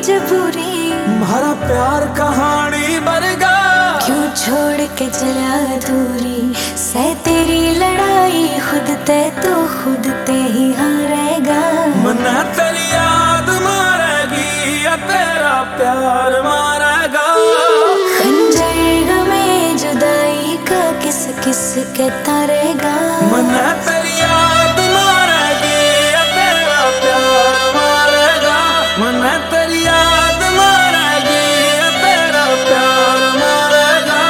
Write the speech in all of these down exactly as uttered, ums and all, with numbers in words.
मजबूरी, हमारा प्यार कहानी बरगा, क्यों छोड़ के चला दूरी। सह तेरी लड़ाई खुद ते तो खुद ते ही हारेगा। मना तेरी याद मारेगी या तेरा प्यार मारेगा। खंजर में जुदाई का किस किस के तारेगा। मना तेरी याद मारेगी या तेरा प्यार मारेगा। मना तेरी याद मारेगी या तेरा प्यार मारेगा।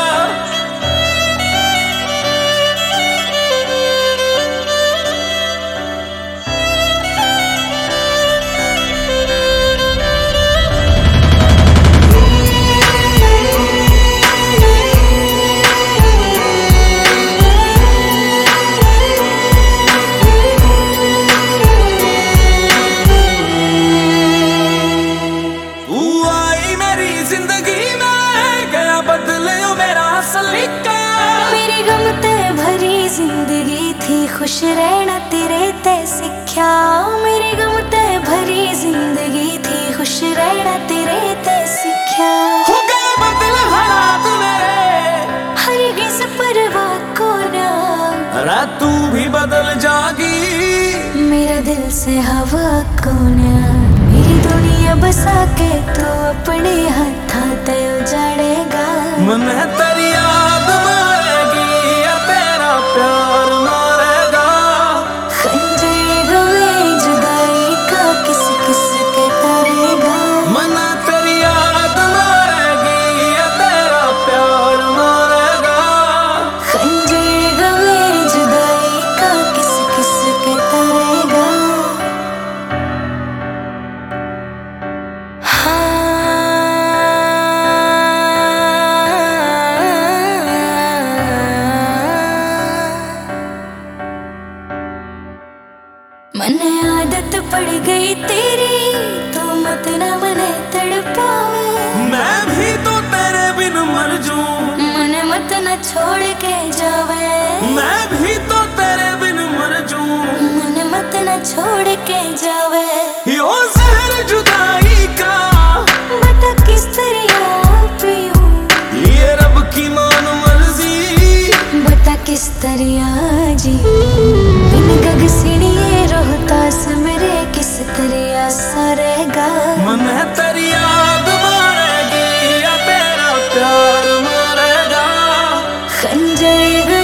मेरी गम ते भरी जिंदगी थी, खुश रहना तेरे ते सिक्ख्या। मेरी गम ते भरी जिंदगी थी, खुश रहना तेरे ते सिक्ख्या। हो गए बदल हालात मेरे, हर किस परवाह को ना, अरे तू भी बदल जागी। मेरा दिल से हवा को ना, मेरी दुनिया बसा के तू अपने हाथा ते उजाड़ेगा। मन तेरी याद मारेगी या तेरा प्यार मारेगा। खंजर में जुदाई का किस किस के तारेगा। मन तेरी याद मारेगी या तेरा प्यार मारेगा। खंजर में जुदाई का किस किस के तारेगा। मन आदत पड़ गई तेरी, तू मत ना मने तड़पावे। मैं भी तो तेरे बिन मर जाऊं, मन मत ना छोड़ के जावे। मैं भी तो तेरे बिन मर जाऊं, मन मत ना छोड़ के जावे। यो जहर जुदाई का बता किस तरह पीऊं, ये रब की मान मर्जी। बता किस तरह जी, बिन गग सीढ़िए रोहतास मेरे किस तरह सरेगा। मन तेरी याद मारेगी या तेरा प्यार मारेगा। खंजर